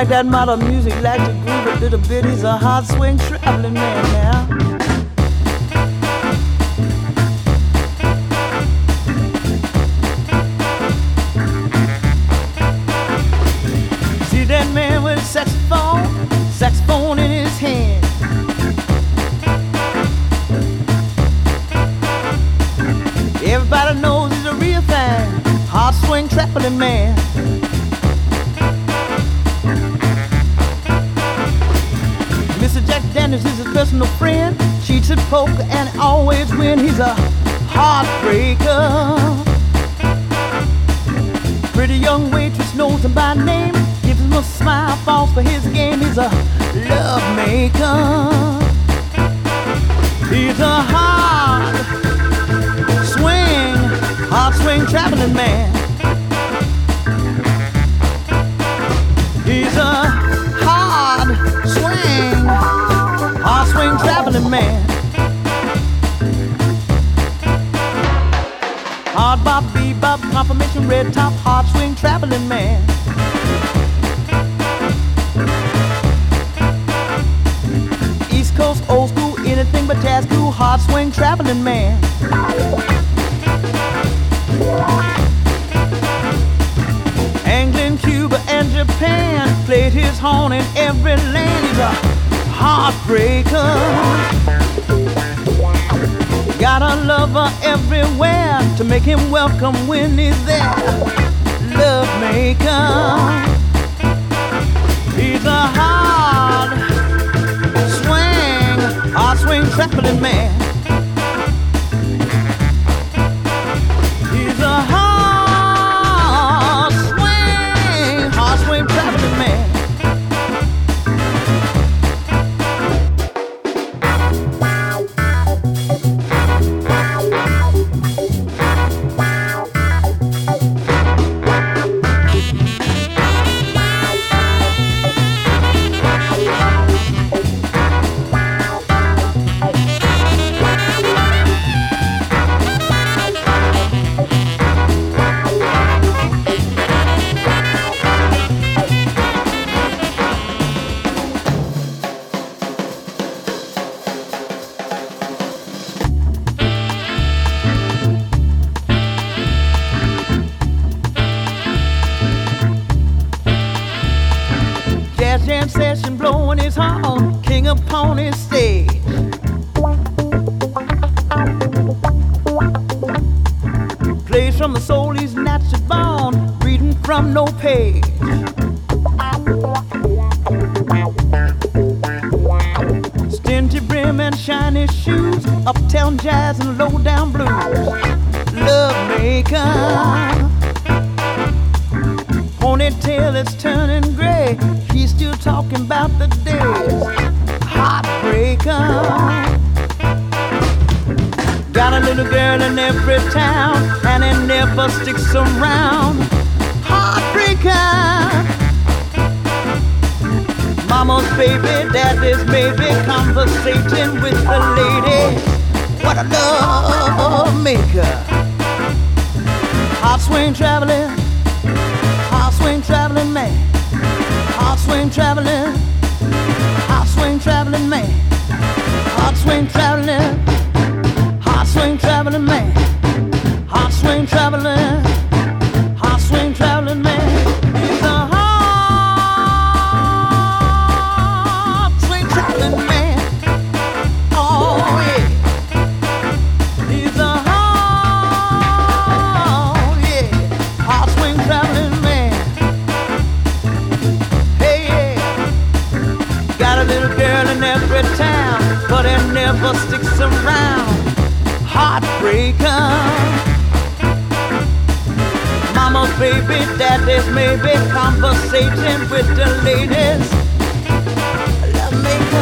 like that modern music, like to groove a little bit. He's a hard swing traveling man now. See that man with a saxophone in his hand. Everybody knows he's a real fan, hard swing traveling man. Mr. Jack Daniels is his personal friend, cheats at poker and always win. He's a heartbreaker. Pretty young waitress knows him by name, gives him a smile, falls for his game. He's a love maker. He's a hard swing traveling man. He's a hard swing traveling man. Hard bop, bebop, confirmation, red top, hard swing traveling man. East Coast, old school, anything but jazz cool, hard swing traveling man. England, Cuba, and Japan played his horn in every land. He's a heartbreaker. Got a lover everywhere to make him welcome when he's there. Love maker. He's a hard swing traveling man. He's a hard swing traveling man. Jam session blowing his horn, king upon his stage. Plays from the soul he's naturally born, reading from no page. Stingy brim and shiny shoes, uptown jazz and low down blues. Love maker. Ponytail is turning gray, he's still talking about the days. Heartbreaker. Got a little girl in every town, and it never sticks around. Heartbreaker. Mama's baby, daddy's maybe, conversating with the lady. What a love maker. Hard swing traveling. Hard swing traveling man. Hard swing traveling. Hard swing traveling man. Hard swing traveling. Hard swing traveling man. Hard swing traveling. Hard swing traveling man. He's a hard swing traveling man. Oh yeah. He's a hard swing traveling man. In every town, but it never sticks around. Heartbreaker. Mama's baby, daddy's maybe, conversating with the ladies. Love maker.